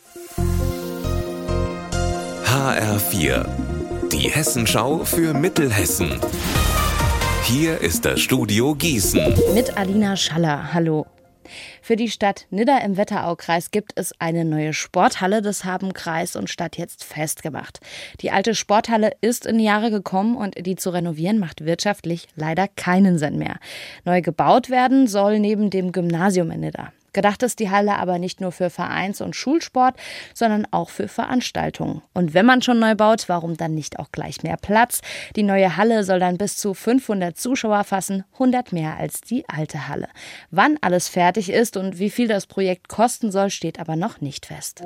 HR4, die Hessenschau für Mittelhessen. Hier ist das Studio Gießen. Mit Alina Schaller, hallo. Für die Stadt Nidda im Wetteraukreis gibt es eine neue Sporthalle. Das haben Kreis und Stadt jetzt festgemacht. Die alte Sporthalle ist in Jahre gekommen und die zu renovieren macht wirtschaftlich leider keinen Sinn mehr. Neu gebaut werden soll neben dem Gymnasium in Nidda. Gedacht ist die Halle aber nicht nur für Vereins- und Schulsport, sondern auch für Veranstaltungen. Und wenn man schon neu baut, warum dann nicht auch gleich mehr Platz? Die neue Halle soll dann bis zu 500 Zuschauer fassen, 100 mehr als die alte Halle. Wann alles fertig ist und wie viel das Projekt kosten soll, steht aber noch nicht fest.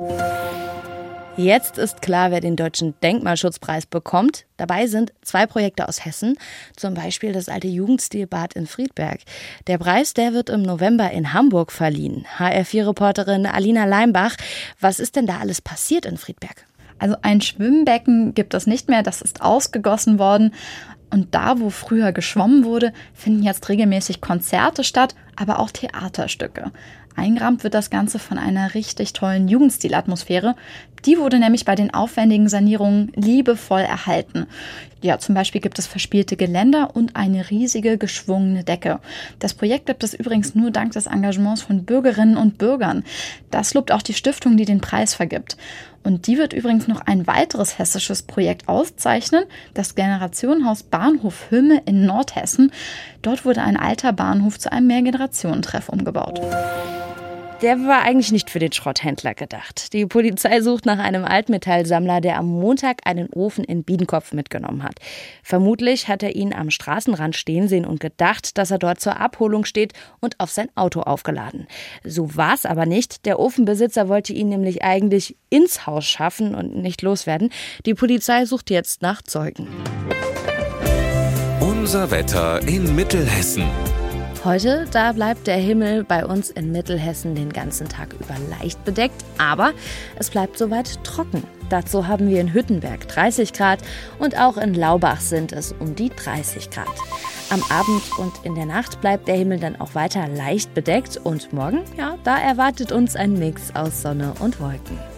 Jetzt ist klar, wer den Deutschen Denkmalschutzpreis bekommt. Dabei sind 2 Projekte aus Hessen, zum Beispiel das alte Jugendstilbad in Friedberg. Der Preis, der wird im November in Hamburg verliehen. HR4-Reporterin Alina Leimbach, was ist denn da alles passiert in Friedberg? Also ein Schwimmbecken gibt es nicht mehr, das ist ausgegossen worden. Und da, wo früher geschwommen wurde, finden jetzt regelmäßig Konzerte statt, aber auch Theaterstücke. Eingerahmt wird das Ganze von einer richtig tollen Jugendstilatmosphäre. Die wurde nämlich bei den aufwendigen Sanierungen liebevoll erhalten. Ja, zum Beispiel gibt es verspielte Geländer und eine riesige geschwungene Decke. Das Projekt gibt es übrigens nur dank des Engagements von Bürgerinnen und Bürgern. Das lobt auch die Stiftung, die den Preis vergibt. Und die wird übrigens noch ein weiteres hessisches Projekt auszeichnen, das Generationenhaus Bahnhof Hümme in Nordhessen. Dort wurde ein alter Bahnhof zu einem Mehrgenerationentreff umgebaut. Der war eigentlich nicht für den Schrotthändler gedacht. Die Polizei sucht nach einem Altmetallsammler, der am Montag einen Ofen in Biedenkopf mitgenommen hat. Vermutlich hat er ihn am Straßenrand stehen sehen und gedacht, dass er dort zur Abholung steht und auf sein Auto aufgeladen. So war es aber nicht. Der Ofenbesitzer wollte ihn nämlich eigentlich ins Haus schaffen und nicht loswerden. Die Polizei sucht jetzt nach Zeugen. Unser Wetter in Mittelhessen. Heute, da bleibt der Himmel bei uns in Mittelhessen den ganzen Tag über leicht bedeckt, aber es bleibt soweit trocken. Dazu haben wir in Hüttenberg 30 Grad und auch in Laubach sind es um die 30 Grad. Am Abend und in der Nacht bleibt der Himmel dann auch weiter leicht bedeckt und morgen, ja, da erwartet uns ein Mix aus Sonne und Wolken.